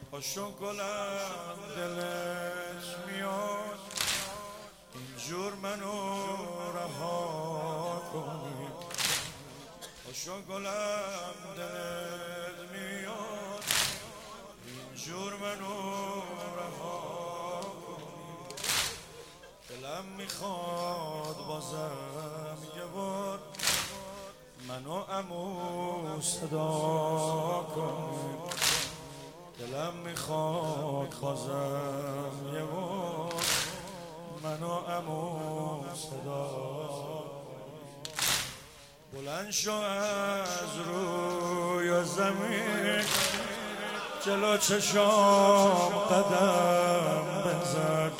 پاشو گلم دلت میاد اینجور منو رها کنی. پاشو گلم دلت میاد اینجور منو رها کنی. دلم میخواد بازم یه بار منو عمو صدا کنی. دلم میخواد بازم یه بار منو عمو صدا کنی. بلند شو از روی زمین جلو چشام قدم بزن.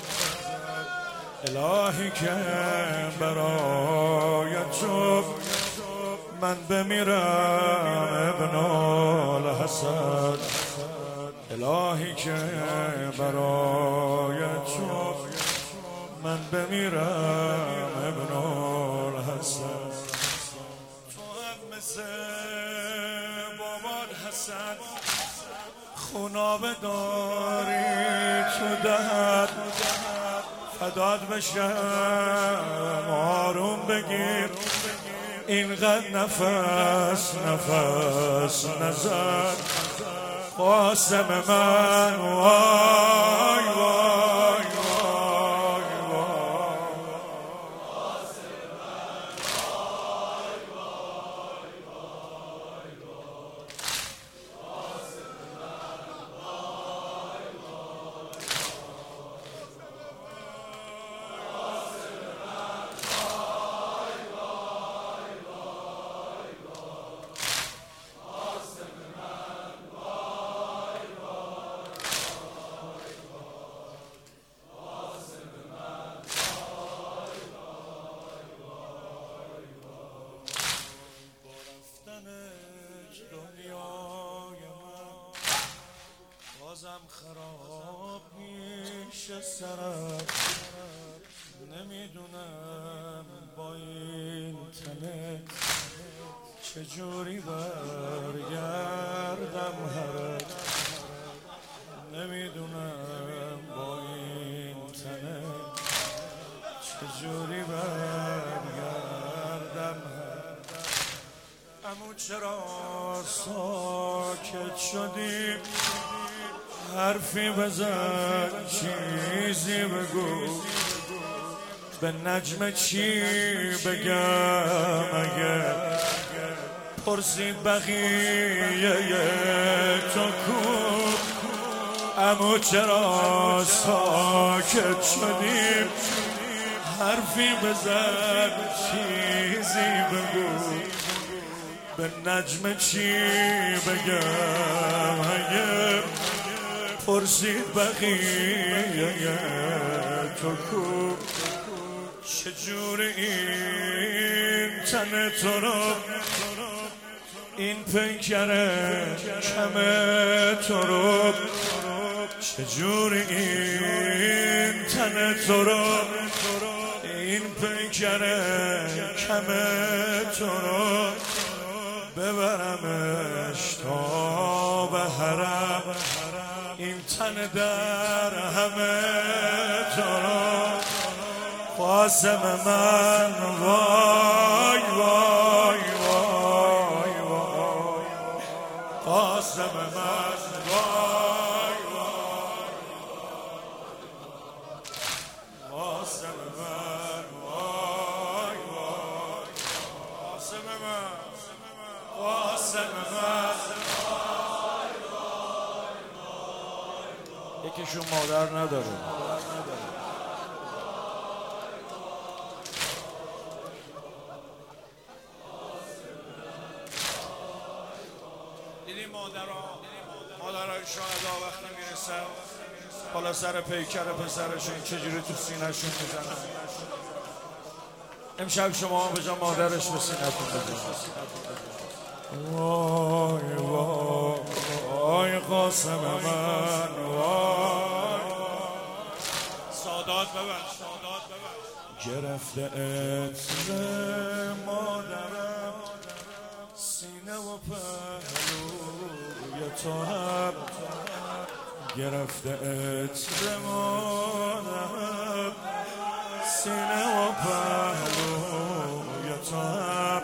الهی که برای تو من بمیرم ابن الحسن. الهی که برای تو من بمیرم ابن الحسن. تو هم مثل بابات حسن خونابه داری تو دهد فداد بشم آروم بگیر اینقدر نفس نزن. قاسم من وای وای وای وای قاسم من وای وای وای قاسم من وای وای قاسم من وای وای وای قاسم دنیای من بازم خراب میشه سرم. نمیدونم با این تنه چجوری برگردم هرک. نمیدونم با این تنه چجوری برگردم هرک. عمو چرا ساکت شدی؟ حرفی بزن چیزی بگو. به نجم چی بگم اگه پرسید بقیه تو کو؟ عمو چرا ساکت شدی؟ حرفی بزن چیزی بگو. به نجم چی بگم اگه پرسید بقیه تو کو؟ چجور این تن تو رو این پیکره کم تو رو چجور این تن تو رو این پیکره کم تو رو ببرمش تا به حرم. این تن در همه تو رو قاسم من وای وای وای وای قاسم من وای وای قاسم من وای وای قاسم من قاسم من. یکیشون مادر نداره. دیدی مادرهای شهدا وقتی میرسن بالا سر پیکر پسرشون چجوری تو سینه‌شون میزنن. امشب شما به جا مادرش به سینه‌تون بزنید. وای وای وای قاسم من وای. سادات ببخش گرفته عطر مادرم سینه و پهلوی تو هم گرفته عطر مادرم سینه و پهلوی تو هم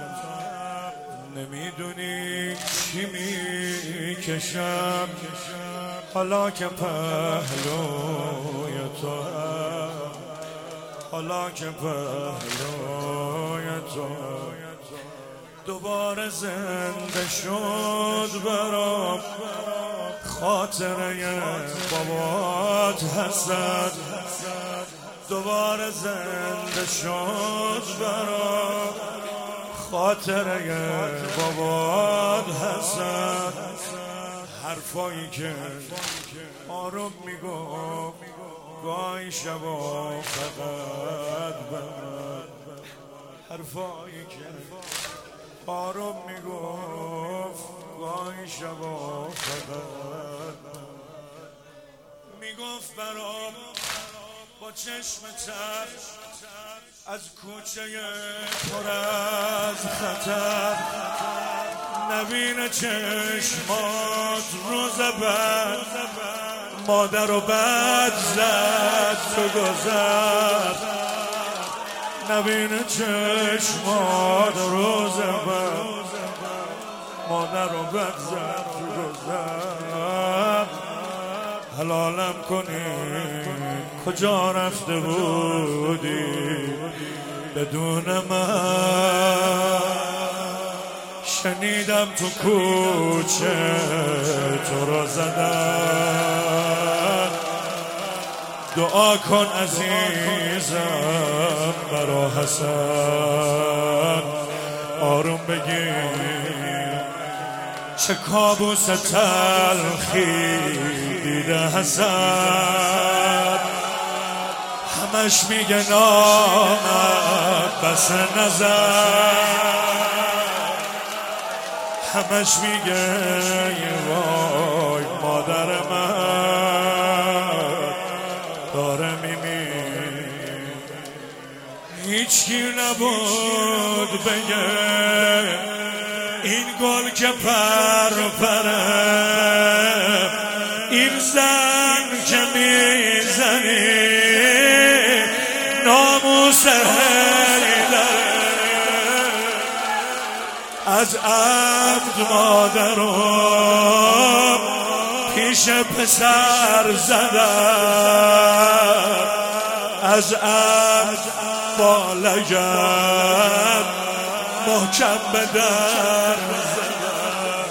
نمیدونی چی میکشم حالا که پهلوی تو هم حالا که پهلوی تو دوباره زنده شد برام خاطره بابات حسن دوباره زنده شد برام خاطره بابات حسن حرفایی که آروم میگفت گاهی شبا فقط بمد حرفایی که آروم میگفت گاهی شبا فقط میگفت برام با چشم تر از کوچه پر از خطر نبینه چشمات روز بعد مادر و بد زد تو گذر نبینه چشمات روز بعد مادر و بد زد تو گذر حلالم کنی کجا رفته بودی بدون من شنیدم تو کوچه تو رو زدن دعا کن عزیزم برا حسن آروم بگیر چه کابوس تلخی دیده حسن همش میگه نامد بس نظر همش میگه وای مادر من داره میمیر هیچکی نبود بگه این گل که پره این زن که میزنی ناموس از عبد مادرم پیش پسر زدم از عبد با لگد محکم به در زدم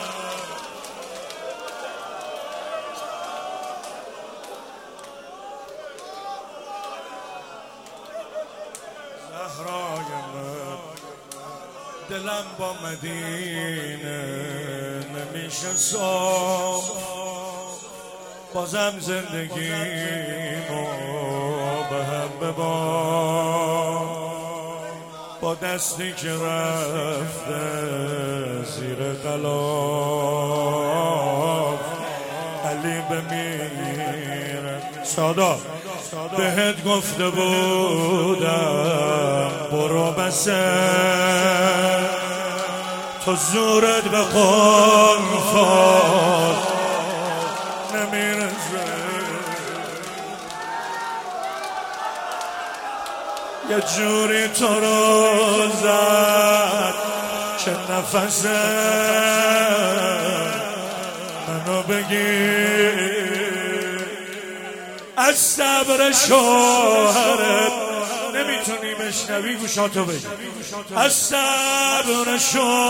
زهرای من دلم با مدینه نمیشه صاف بازم زندگیمو به هم با دستی که رفته زیر غلاف علی بمیره سادا بهت گفته بودم برو بسه تو زورت به قنفات نمیرسه یه جوری تو رو زد که نفس منو بگیر از صبر شوهرت نمیتونی بشنوی گوشاتو بگی از صبر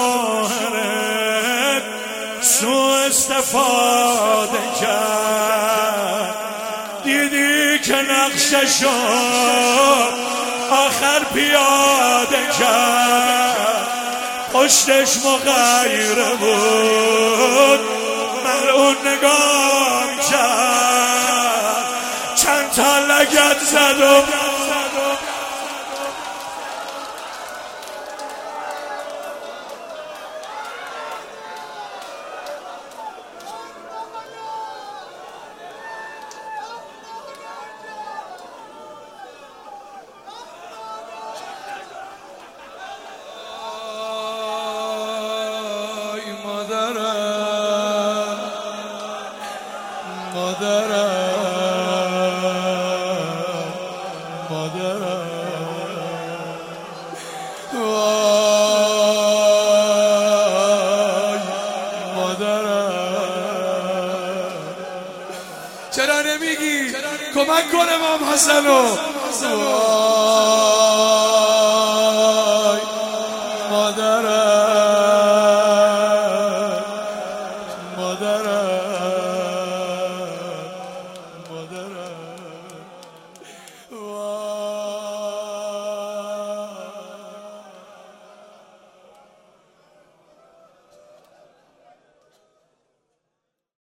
شوهرت سوء استفاده کرد دیدی که نقششو آخر پیاده کرد پشتش مغیره بود ملعون نگاه کرد چند تا لگد زد مادرم مادرم وای مادرم چرا نمیگی کمک کنم هم حسنو